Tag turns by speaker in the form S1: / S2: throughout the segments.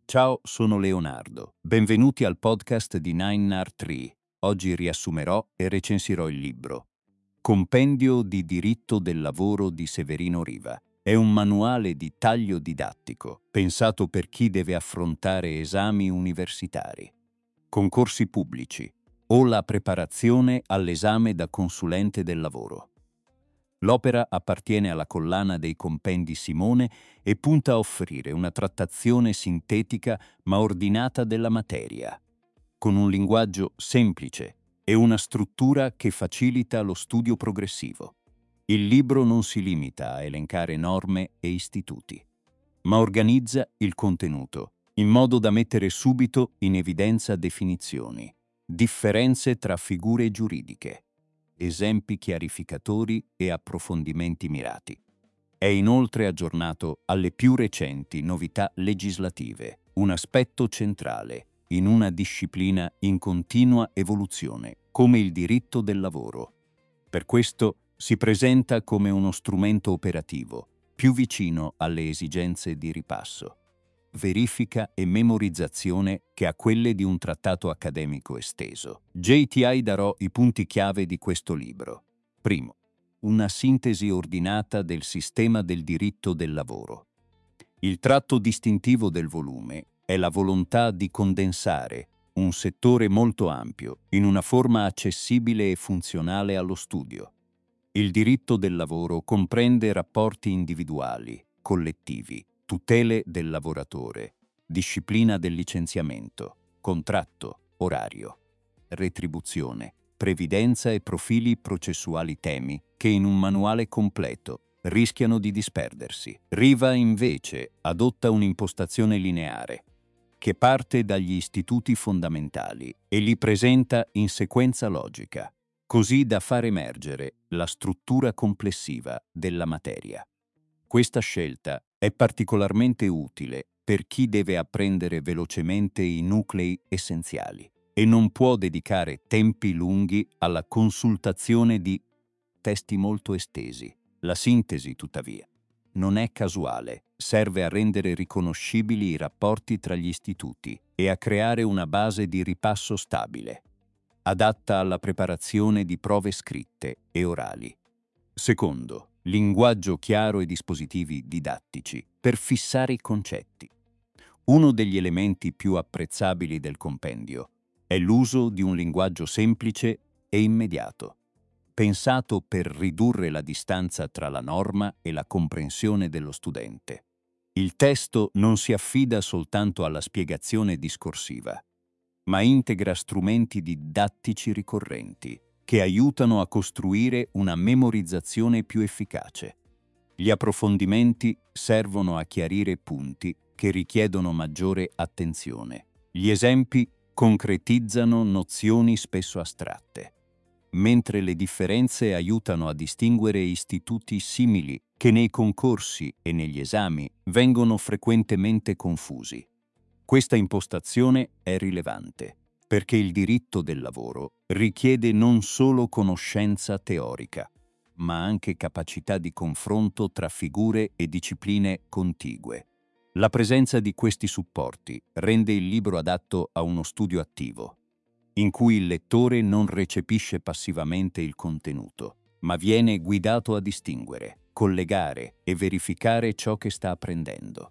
S1: Ciao, sono Leonardo. Benvenuti al podcast di 9R3. Oggi riassumerò e recensirò il libro Compendio di diritto del lavoro di Severino Riva. È un manuale di taglio didattico, pensato per chi deve affrontare esami universitari, concorsi pubblici o la preparazione all'esame da consulente del lavoro. L'opera appartiene alla collana dei compendi Simone e punta a offrire una trattazione sintetica ma ordinata della materia, con un linguaggio semplice e una struttura che facilita lo studio progressivo. Il libro non si limita a elencare norme e istituti, ma organizza il contenuto in modo da mettere subito in evidenza definizioni, differenze tra figure giuridiche, esempi chiarificatori e approfondimenti mirati. È inoltre aggiornato alle più recenti novità legislative, un aspetto centrale in una disciplina in continua evoluzione, come il diritto del lavoro. Per questo si presenta come uno strumento operativo, più vicino alle esigenze di ripasso, verifica e memorizzazione che a quelle di un trattato accademico esteso. JTI darò i punti chiave di questo libro. Primo, una sintesi ordinata del sistema del diritto del lavoro. Il tratto distintivo del volume è la volontà di condensare un settore molto ampio in una forma accessibile e funzionale allo studio. Il diritto del lavoro comprende rapporti individuali, collettivi, tutele del lavoratore, disciplina del licenziamento, contratto, orario, retribuzione, previdenza e profili processuali, temi che in un manuale completo rischiano di disperdersi. Riva invece adotta un'impostazione lineare che parte dagli istituti fondamentali e li presenta in sequenza logica, così da far emergere la struttura complessiva della materia. Questa scelta è particolarmente utile per chi deve apprendere velocemente i nuclei essenziali e non può dedicare tempi lunghi alla consultazione di testi molto estesi. La sintesi, tuttavia, non è casuale, serve a rendere riconoscibili i rapporti tra gli istituti e a creare una base di ripasso stabile, adatta alla preparazione di prove scritte e orali. Secondo, linguaggio chiaro e dispositivi didattici per fissare i concetti. Uno degli elementi più apprezzabili del compendio è l'uso di un linguaggio semplice e immediato, pensato per ridurre la distanza tra la norma e la comprensione dello studente. Il testo non si affida soltanto alla spiegazione discorsiva, ma integra strumenti didattici ricorrenti che aiutano a costruire una memorizzazione più efficace. Gli approfondimenti servono a chiarire punti che richiedono maggiore attenzione. Gli esempi concretizzano nozioni spesso astratte, mentre le differenze aiutano a distinguere istituti simili che nei concorsi e negli esami vengono frequentemente confusi. Questa impostazione è rilevante, perché il diritto del lavoro richiede non solo conoscenza teorica, ma anche capacità di confronto tra figure e discipline contigue. La presenza di questi supporti rende il libro adatto a uno studio attivo, in cui il lettore non recepisce passivamente il contenuto, ma viene guidato a distinguere, collegare e verificare ciò che sta apprendendo.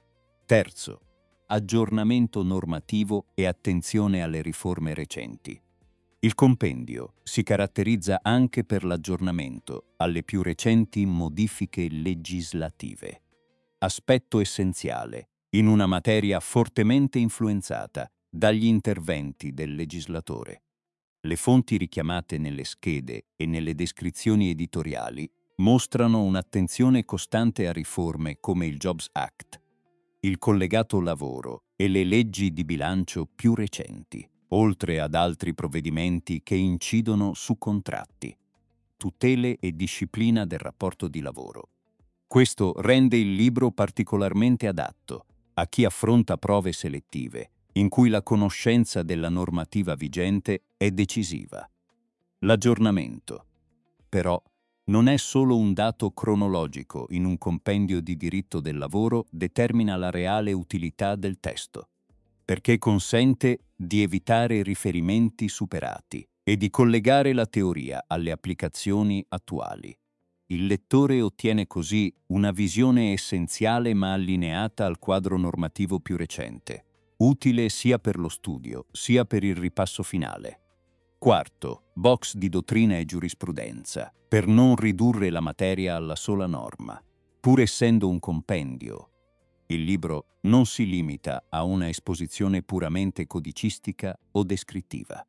S1: Terzo, aggiornamento normativo e attenzione alle riforme recenti. Il compendio si caratterizza anche per l'aggiornamento alle più recenti modifiche legislative, aspetto essenziale in una materia fortemente influenzata dagli interventi del legislatore. Le fonti richiamate nelle schede e nelle descrizioni editoriali mostrano un'attenzione costante a riforme come il Jobs Act, il collegato lavoro e le leggi di bilancio più recenti, oltre ad altri provvedimenti che incidono su contratti, tutele e disciplina del rapporto di lavoro. Questo rende il libro particolarmente adatto a chi affronta prove selettive, in cui la conoscenza della normativa vigente è decisiva. L'aggiornamento, però, non è solo un dato cronologico in un compendio di diritto del lavoro determina la reale utilità del testo, perché consente di evitare riferimenti superati e di collegare la teoria alle applicazioni attuali. Il lettore ottiene così una visione essenziale ma allineata al quadro normativo più recente, utile sia per lo studio sia per il ripasso finale. Quarto, box di dottrina e giurisprudenza, per non ridurre la materia alla sola norma. Pur essendo un compendio, il libro non si limita a una esposizione puramente codicistica o descrittiva.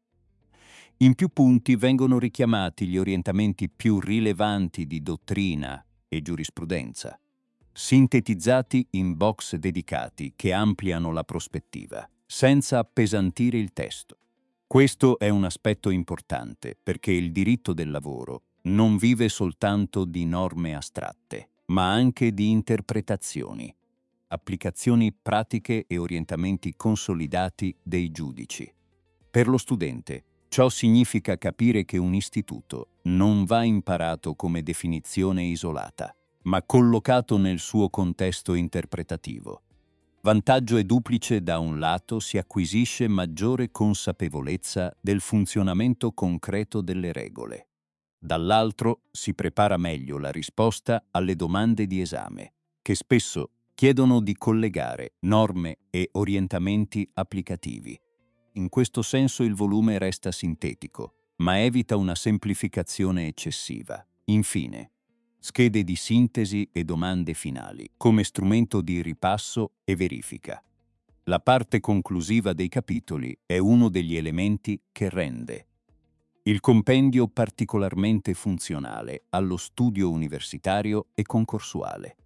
S1: In più punti vengono richiamati gli orientamenti più rilevanti di dottrina e giurisprudenza, sintetizzati in box dedicati che ampliano la prospettiva, senza appesantire il testo. Questo è un aspetto importante perché il diritto del lavoro non vive soltanto di norme astratte, ma anche di interpretazioni, applicazioni pratiche e orientamenti consolidati dei giudici. Per lo studente, ciò significa capire che un istituto non va imparato come definizione isolata, ma collocato nel suo contesto interpretativo. Vantaggio è duplice: da un lato si acquisisce maggiore consapevolezza del funzionamento concreto delle regole, dall'altro si prepara meglio la risposta alle domande di esame, che spesso chiedono di collegare norme e orientamenti applicativi. In questo senso il volume resta sintetico, ma evita una semplificazione eccessiva. Infine, schede di sintesi e domande finali, come strumento di ripasso e verifica. La parte conclusiva dei capitoli è uno degli elementi che rende il compendio particolarmente funzionale allo studio universitario e concorsuale.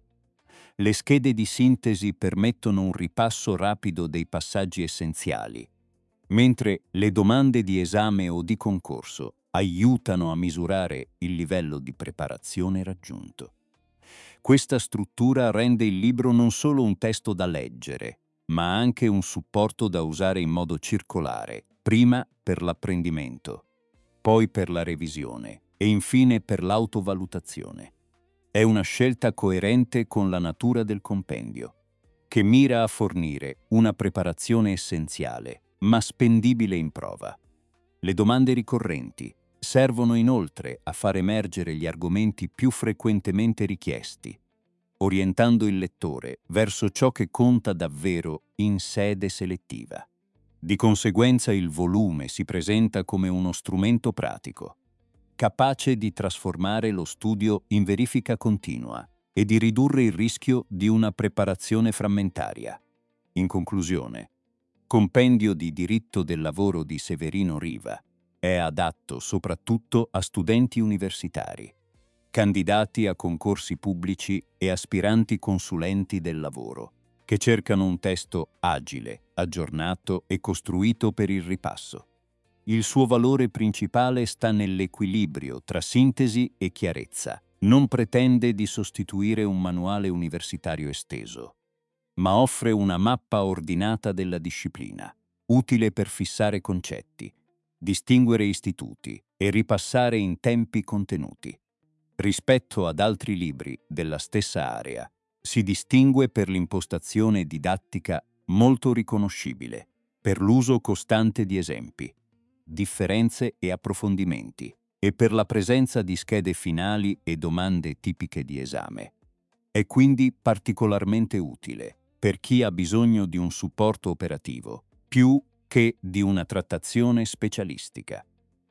S1: Le schede di sintesi permettono un ripasso rapido dei passaggi essenziali, mentre le domande di esame o di concorso aiutano a misurare il livello di preparazione raggiunto. Questa struttura rende il libro non solo un testo da leggere, ma anche un supporto da usare in modo circolare, prima per l'apprendimento, poi per la revisione e infine per l'autovalutazione. È una scelta coerente con la natura del compendio, che mira a fornire una preparazione essenziale, ma spendibile in prova. Le domande ricorrenti servono inoltre a far emergere gli argomenti più frequentemente richiesti, orientando il lettore verso ciò che conta davvero in sede selettiva. Di conseguenza il volume si presenta come uno strumento pratico, capace di trasformare lo studio in verifica continua e di ridurre il rischio di una preparazione frammentaria. In conclusione, Compendio di diritto del lavoro di Severino Riva è adatto soprattutto a studenti universitari, candidati a concorsi pubblici e aspiranti consulenti del lavoro, che cercano un testo agile, aggiornato e costruito per il ripasso. Il suo valore principale sta nell'equilibrio tra sintesi e chiarezza. Non pretende di sostituire un manuale universitario esteso, ma offre una mappa ordinata della disciplina, utile per fissare concetti, distinguere istituti e ripassare in tempi contenuti. Rispetto ad altri libri della stessa area, si distingue per l'impostazione didattica molto riconoscibile, per l'uso costante di esempi, differenze e approfondimenti, e per la presenza di schede finali e domande tipiche di esame. È quindi particolarmente utile per chi ha bisogno di un supporto operativo, più che di una trattazione specialistica.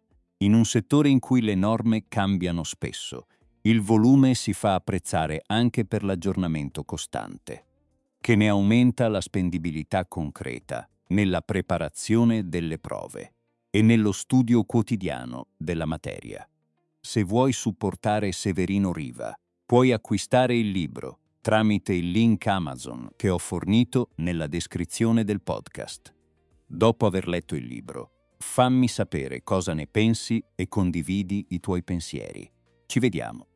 S1: In un settore in cui le norme cambiano spesso, il volume si fa apprezzare anche per l'aggiornamento costante, che ne aumenta la spendibilità concreta nella preparazione delle prove e nello studio quotidiano della materia. Se vuoi supportare Severino Riva, puoi acquistare il libro tramite il link Amazon che ho fornito nella descrizione del podcast. Dopo aver letto il libro, fammi sapere cosa ne pensi e condividi i tuoi pensieri. Ci vediamo.